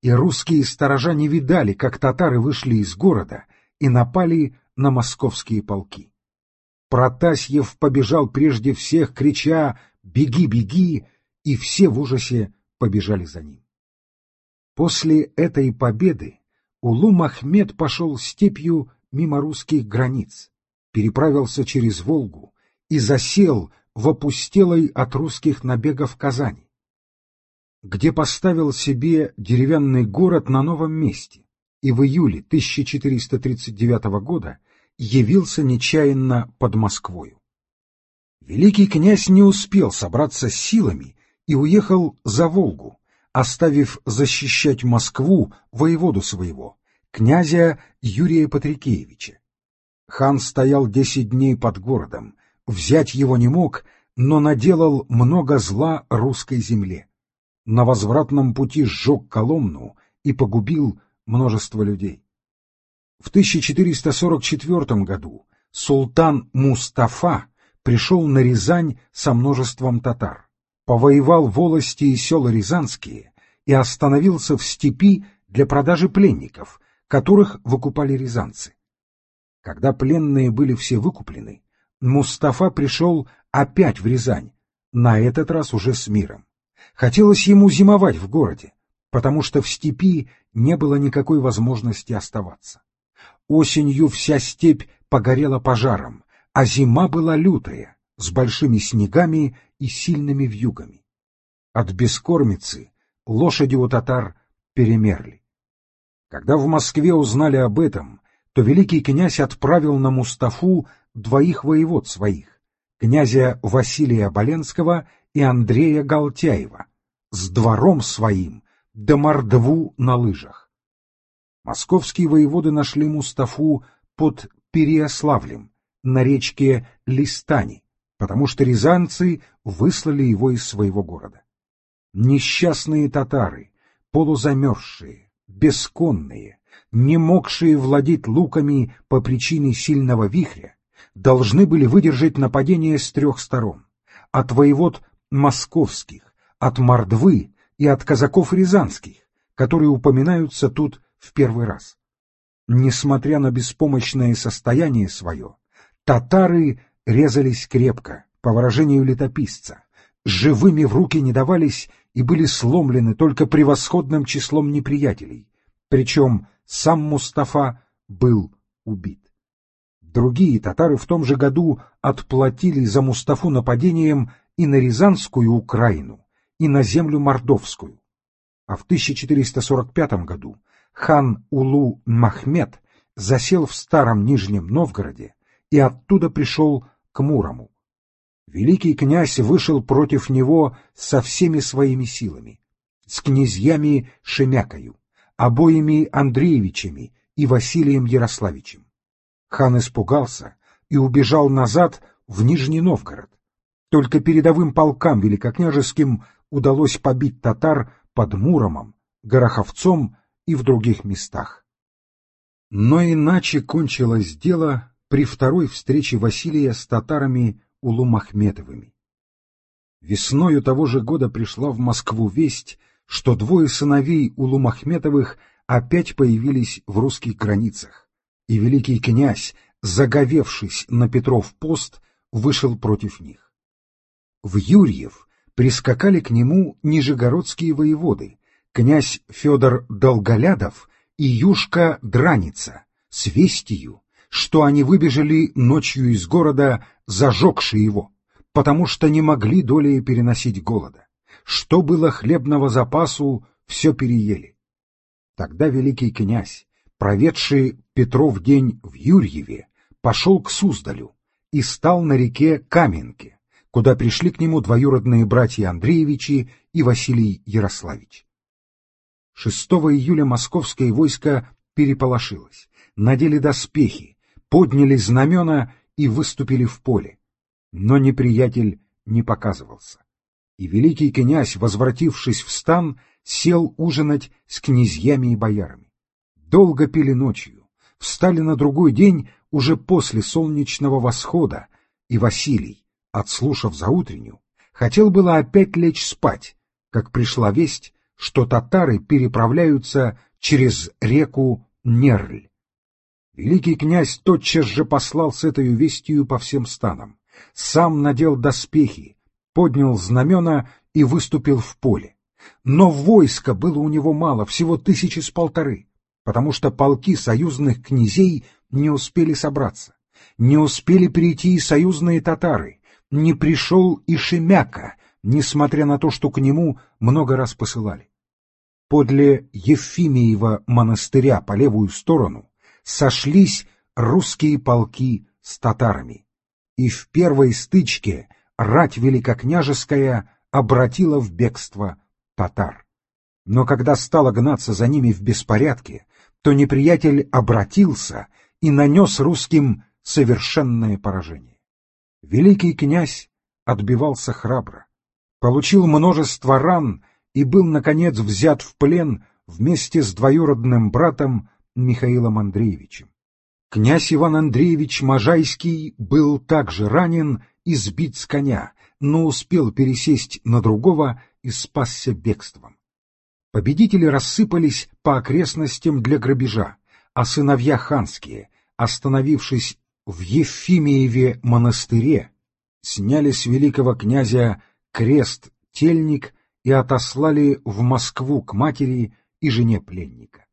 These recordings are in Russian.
и русские сторожа не видали, как татары вышли из города и напали на московские полки. Протасьев побежал прежде всех, крича «Беги, беги!», и все в ужасе побежали за ним. После этой победы Улу Махмед пошел степью мимо русских границ, переправился через Волгу и засел в опустелой от русских набегов Казани, где поставил себе деревянный город на новом месте и в июле 1439 года явился нечаянно под Москвою. Великий князь не успел собраться с силами и уехал за Волгу, оставив защищать Москву воеводу своего, князя Юрия Патрикеевича. Хан стоял 10 дней под городом, взять его не мог, но наделал много зла русской земле. На возвратном пути сжег Коломну и погубил множество людей. В 1444 году султан Мустафа пришел на Рязань со множеством татар, повоевал волости и села рязанские и остановился в степи для продажи пленников, которых выкупали рязанцы. Когда пленные были все выкуплены, Мустафа пришел опять в Рязань, на этот раз уже с миром. Хотелось ему зимовать в городе, потому что в степи не было никакой возможности оставаться. Осенью вся степь погорела пожаром, а зима была лютая, с большими снегами и сильными вьюгами. От бескормицы лошади у татар перемерли. Когда в Москве узнали об этом, то великий князь отправил на Мустафу 2 воевод своих, князя Василия Оболенского и Андрея Галтяева, с двором своим да мордву на лыжах. Московские воеводы нашли Мустафу под Переяславлем, на речке Листани, потому что рязанцы выслали его из своего города. Несчастные татары, полузамерзшие, бесконные, не могшие владеть луками по причине сильного вихря, должны были выдержать нападение с 3 сторон: от воевод московских, от мордвы и от казаков рязанских, которые упоминаются тут в первый раз. Несмотря на беспомощное состояние свое, татары резались крепко, по выражению летописца, живыми в руки не давались и были сломлены только превосходным числом неприятелей, причем сам Мустафа был убит. Другие татары в том же году отплатили за Мустафу нападением и на Рязанскую Украину, и на землю мордовскую. А в 1445 году хан Улу Махмед засел в старом Нижнем Новгороде и оттуда пришел к Мурому. Великий князь вышел против него со всеми своими силами, с князьями Шемякою, обоими Андреевичами и Василием Ярославичем. Хан испугался и убежал назад в Нижний Новгород. Только передовым полкам великокняжеским удалось побить татар под Муромом, Гороховцом и в других местах. Но иначе кончилось дело при второй встрече Василия с татарами Улу-Махметовыми. Весною того же года пришла в Москву весть, что 2 сыновей Улу-Махметовых опять появились в русских границах, и великий князь, заговевшись на Петров пост, вышел против них. В Юрьев прискакали к нему нижегородские воеводы, князь Федор Долголядов и Юшка Драница, с вестью, что они выбежали ночью из города, зажегши его, потому что не могли долее переносить голода. Что было хлебного запасу, все переели. Тогда великий князь, проведший Петров день в Юрьеве, пошел к Суздалю и стал на реке Каменке, куда пришли к нему двоюродные братья Андреевичи и Василий Ярославич. 6 июля московское войско переполошилось, надели доспехи, подняли знамена и выступили в поле. Но неприятель не показывался. И великий князь, возвратившись в стан, сел ужинать с князьями и боярами. Долго пили ночью, встали на другой день уже после солнечного восхода, и Василий, отслушав заутренню, хотел было опять лечь спать, как пришла весть, что татары переправляются через реку Нерль. Великий князь тотчас же послал с этой вестью по всем станам. Сам надел доспехи, поднял знамена и выступил в поле. Но войска было у него мало, всего 1500, потому что полки союзных князей не успели собраться. Не успели перейти и союзные татары, не пришел и Шемяка, несмотря на то, что к нему много раз посылали. Подле Ефимиева монастыря по левую сторону сошлись русские полки с татарами, и в первой стычке рать великокняжеская обратила в бегство татар. Но когда стала гнаться за ними в беспорядке, то неприятель обратился и нанес русским совершенное поражение. Великий князь отбивался храбро, получил множество ран и был, наконец, взят в плен вместе с двоюродным братом Михаилом Андреевичем. Князь Иван Андреевич Можайский был также ранен и сбит с коня, но успел пересесть на другого и спасся бегством. Победители рассыпались по окрестностям для грабежа, а сыновья ханские, остановившись в Ефимиеве монастыре, сняли с великого князя крест-тельник и отослали в Москву к матери и жене пленника.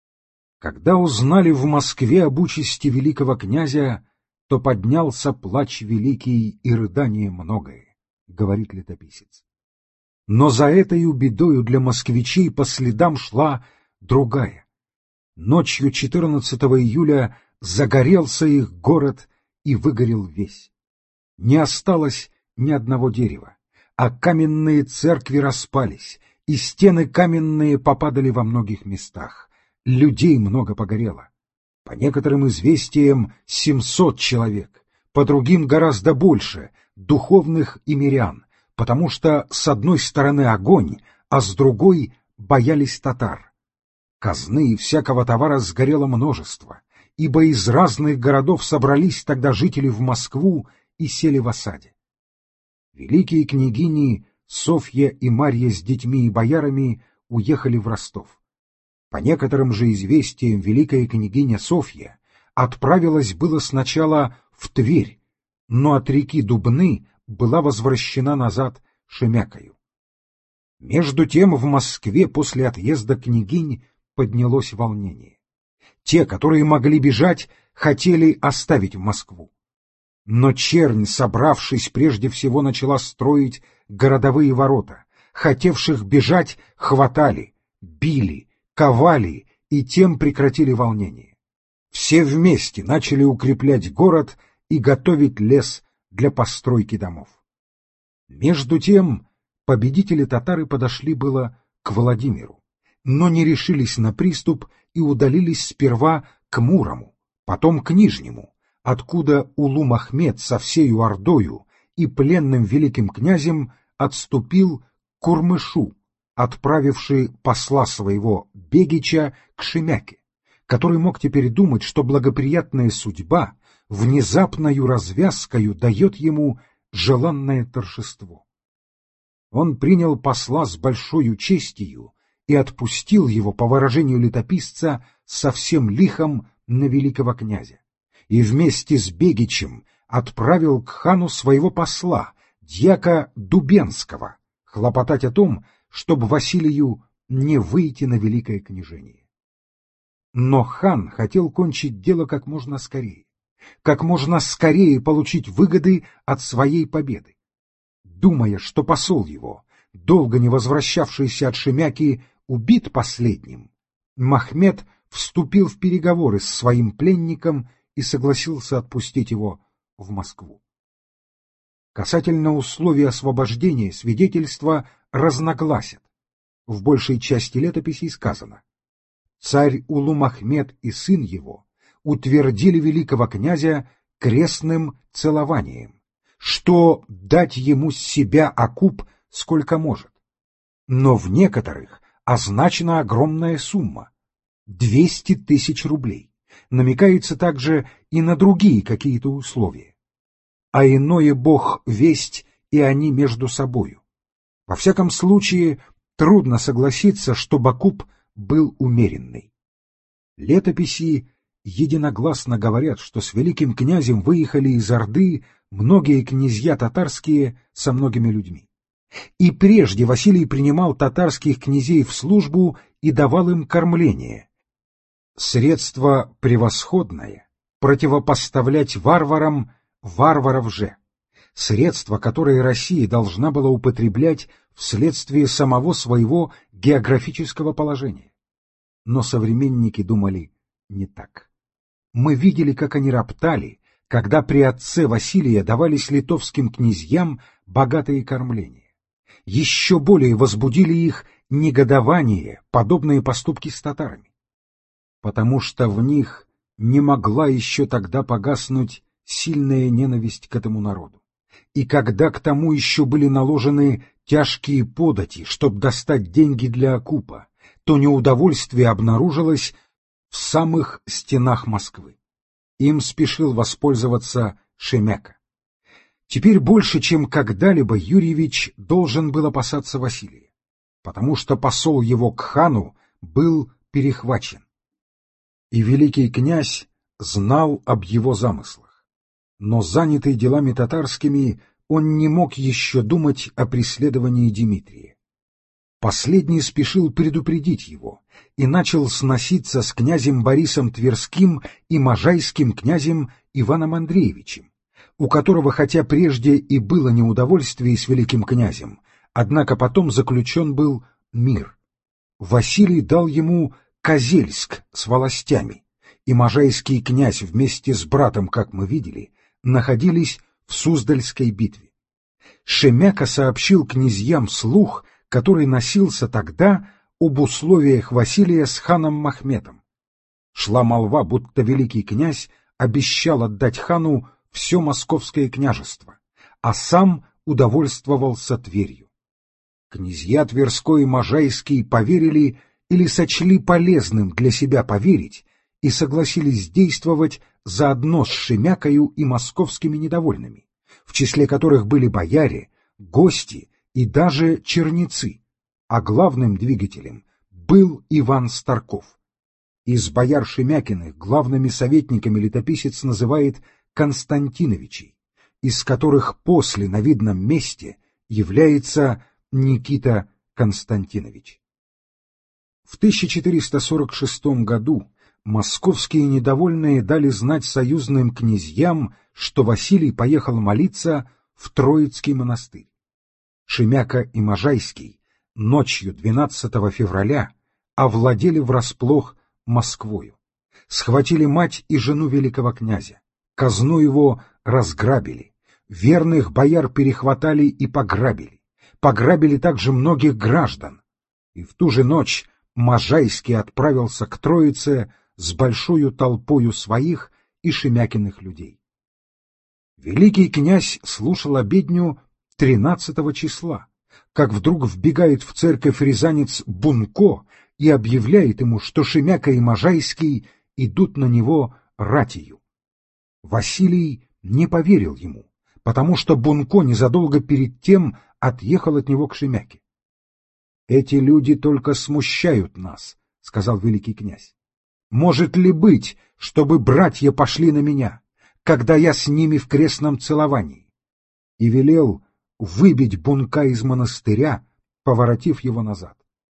Когда узнали в Москве об участи великого князя, то поднялся плач великий и рыдание многое, говорит летописец. Но за этою бедою для москвичей по следам шла другая. Ночью 14 июля загорелся их город и выгорел весь. Не осталось ни одного дерева, а каменные церкви распались, и стены каменные попадали во многих местах. Людей много погорело. По некоторым известиям 700 человек, по другим гораздо больше, духовных и мирян, потому что с одной стороны огонь, а с другой боялись татар. Казны и всякого товара сгорело множество, ибо из разных городов собрались тогда жители в Москву и сели в осаде. Великие княгини Софья и Марья с детьми и боярами уехали в Ростов. По некоторым же известиям великая княгиня Софья отправилась было сначала в Тверь, но от реки Дубны была возвращена назад Шемякою. Между тем в Москве после отъезда княгинь поднялось волнение. Те, которые могли бежать, хотели оставить Москву. Но чернь, собравшись, прежде всего начала строить городовые ворота. Хотевших бежать хватали, били, ковали и тем прекратили волнение. Все вместе начали укреплять город и готовить лес для постройки домов. Между тем победители татары подошли было к Владимиру, но не решились на приступ и удалились сперва к Мурому, потом к Нижнему, откуда Улу-Махмед со всею ордою и пленным великим князем отступил к Курмышу, отправивший посла своего Бегича к Шемяке, который мог теперь думать, что благоприятная судьба внезапною развязкою дает ему желанное торжество. Он принял посла с большою честью и отпустил его, по выражению летописца, со всем лихом на великого князя, и вместе с Бегичем отправил к хану своего посла, дьяка Дубенского, хлопотать о том, чтобы Василию не выйти на великое княжение. Но хан хотел кончить дело как можно скорее получить выгоды от своей победы. Думая, что посол его, долго не возвращавшийся от Шемяки, убит последним, Махмед вступил в переговоры с своим пленником и согласился отпустить его в Москву. Касательно условий освобождения свидетельства разногласят. В большей части летописей сказано: царь Улу-Махмед и сын его утвердили великого князя крестным целованием, что дать ему с себя окуп сколько может. Но в некоторых означена огромная сумма — 200 000 рублей. Намекается также и на другие какие-то условия. А иное Бог весть, и они между собою. Во всяком случае, трудно согласиться, что Бакуб был умеренный. Летописи единогласно говорят, что с великим князем выехали из Орды многие князья татарские со многими людьми. И прежде Василий принимал татарских князей в службу и давал им кормление. Средство превосходное — противопоставлять варварам варваров же. Средство, которое Россия должна была употреблять вследствие самого своего географического положения. Но современники думали не так. Мы видели, как они роптали, когда при отце Василия давались литовским князьям богатые кормления. Еще более возбудили их негодование подобные поступки с татарами, потому что в них не могла еще тогда погаснуть сильная ненависть к этому народу. И когда к тому еще были наложены тяжкие подати, чтобы достать деньги для окупа, то неудовольствие обнаружилось в самых стенах Москвы. Им спешил воспользоваться Шемяка. Теперь больше, чем когда-либо, Юрьевич должен был опасаться Василия, потому что посол его к хану был перехвачен. И великий князь знал об его замыслах. Но, занятый делами татарскими, он не мог еще думать о преследовании Дмитрия. Последний спешил предупредить его и начал сноситься с князем Борисом Тверским и можайским князем Иваном Андреевичем, у которого, хотя прежде и было неудовольствие с великим князем, однако потом заключен был мир. Василий дал ему Козельск с властями, и можайский князь вместе с братом, как мы видели, находились в Суздальской битве. Шемяка сообщил князьям слух, который носился тогда об условиях Василия с ханом Махметом. Шла молва, будто великий князь обещал отдать хану все московское княжество, а сам удовольствовался Тверью. Князья Тверской и Можайский поверили или сочли полезным для себя поверить и согласились действовать заодно с Шемякою и московскими недовольными, в числе которых были бояре, гости и даже чернецы, а главным двигателем был Иван Старков. Из бояр Шемякиных главными советниками летописец называет Константиновичей, из которых после на видном месте является Никита Константинович. В 1446 году московские недовольные дали знать союзным князьям, что Василий поехал молиться в Троицкий монастырь. Шемяка и Можайский ночью 12 февраля овладели врасплох Москвою, схватили мать и жену великого князя, казну его разграбили, верных бояр перехватали и пограбили также многих граждан, и в ту же ночь Можайский отправился к Троице с большою толпою своих и Шемякиных людей. Великий князь слушал обедню 13 числа, как вдруг вбегает в церковь рязанец Бунко и объявляет ему, что Шемяка и Можайский идут на него ратию. Василий не поверил ему, потому что Бунко незадолго перед тем отъехал от него к Шемяке. «Эти люди только смущают нас», — сказал великий князь. «Может ли быть, чтобы братья пошли на меня, когда я с ними в крестном целовании?» И велел выбить Бунка из монастыря, поворотив его назад.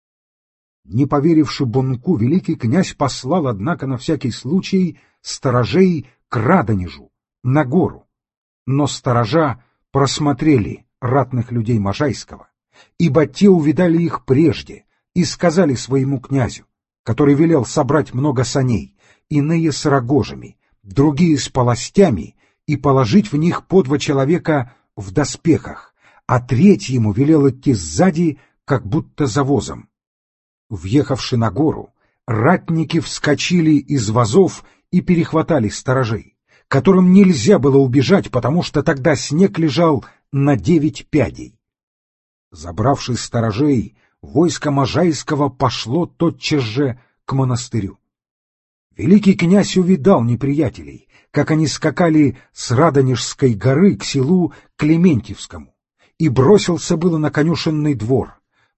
Не поверивши Бунку, великий князь послал, однако, на всякий случай сторожей к Радонежу, на гору. Но сторожа просмотрели ратных людей Можайского, ибо те увидали их прежде и сказали своему князю, который велел собрать много саней, иные с рогожами, другие с полостями, и положить в них по 2 человека в доспехах, а третьему велел идти сзади, как будто за возом. Въехавши на гору, ратники вскочили из вазов и перехватали сторожей, которым нельзя было убежать, потому что тогда снег лежал на 9 пядей. Забравши сторожей, войско Можайского пошло тотчас же к монастырю. Великий князь увидал неприятелей, как они скакали с Радонежской горы к селу Клементьевскому, и бросился было на конюшенный двор,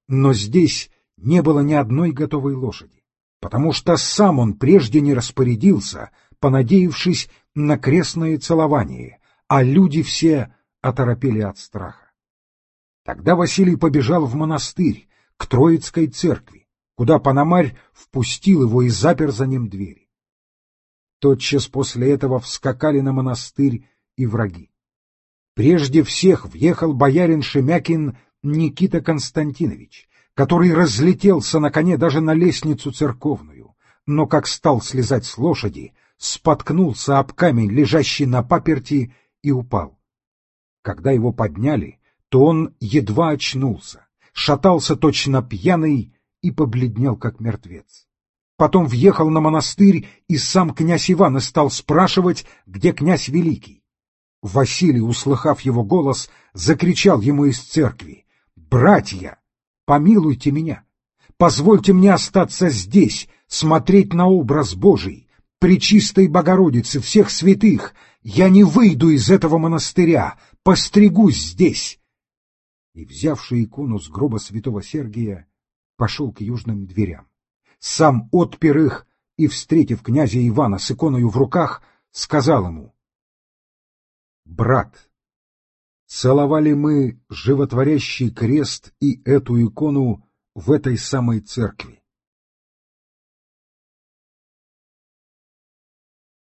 но здесь не было ни одной готовой лошади, потому что сам он прежде не распорядился, понадеявшись на крестное целование, а люди все оторопели от страха. Тогда Василий побежал в монастырь, к Троицкой церкви, куда Пономарь впустил его и запер за ним двери. Тотчас после этого вскакали на монастырь и враги. Прежде всех въехал боярин Шемякин Никита Константинович, который разлетелся на коне даже на лестницу церковную, но как стал слезать с лошади, споткнулся об камень, лежащий на паперти, и упал. Когда его подняли, то он едва очнулся, шатался точно пьяный и побледнел, как мертвец. Потом въехал на монастырь, и сам князь Иван и стал спрашивать, где князь Великий. Василий, услыхав его голос, закричал ему из церкви: «Братья, помилуйте меня! Позвольте мне остаться здесь, смотреть на образ Божий, Пречистой Богородицы, всех святых! Я не выйду из этого монастыря, постригусь здесь!» И, взявший икону с гроба святого Сергия, пошел к южным дверям. Сам отпер их и, встретив князя Ивана с иконою в руках, сказал ему: «Брат, целовали мы животворящий крест и эту икону в этой самой церкви.